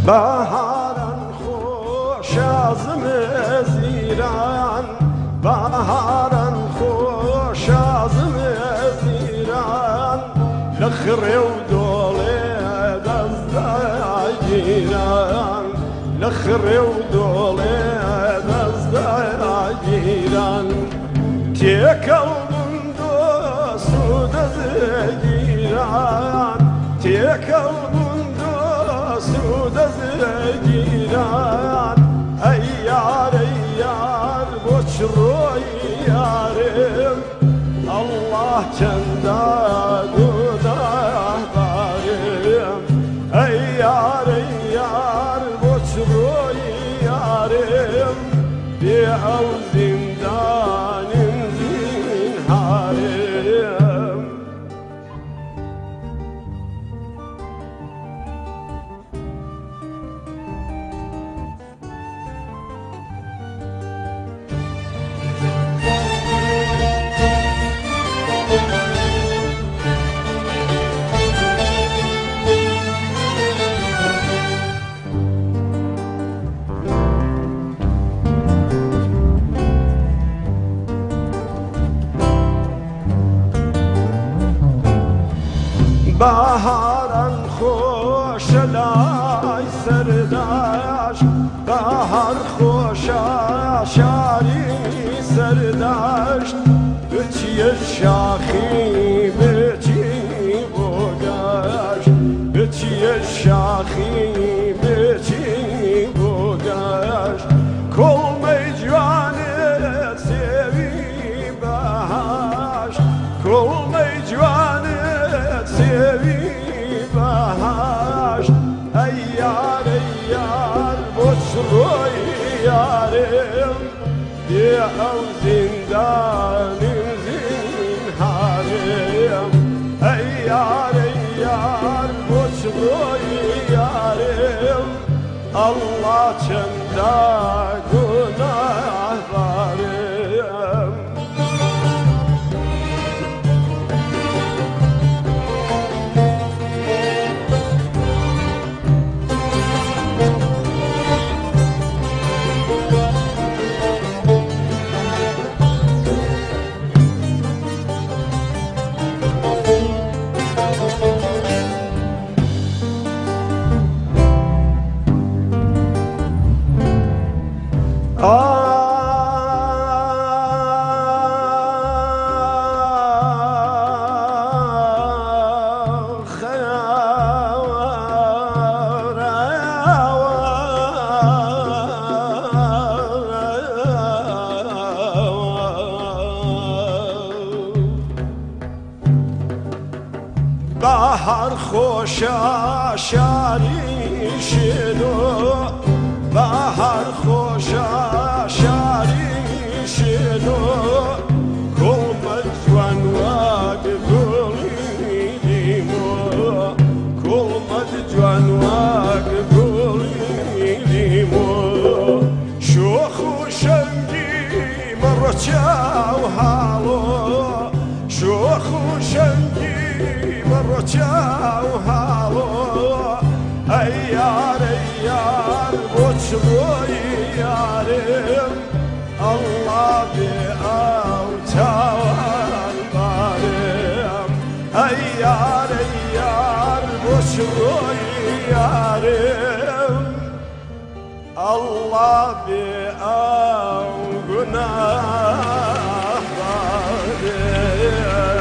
بهاران خوش از مزیران، بهاران خوش از مزیران، لخری و دوله دست گیران، لخری و دوله دست گیران، تکل بندو سود از گیران، تکل سود از گیران، ای یار بچ روی یارم، الله چنده گناه دارم، ای یار بچ روی یارم، بی او زندان زینهارم. بهاران خوش لای سرداش، بهار خوش شاری سرداشت، بچی شاخی بچی بوگاش، بچی شاخی بچی بوگاش، کلمه جوانت سوی بهاش، کلمه جوانت سوی بهاش، ای یار بچ روی یارم، بی او زندان زینهارم، ای یار بچ روی یارم، الله چنده گناه دارم. بهار خوش شاری شدو، بهار خوش شاری شدو، کلمه جوان وگ گلی لیمو، کلمه جوان وگ گلی لیمو، شوخ و شنگی مرچاو حالو، شوخ و شنگی مرچاو حالو، ای یار بچ روی یارم، الله بی او تاوان بارم، ای یار بچ روی یارم، الله بی او گناه بارم.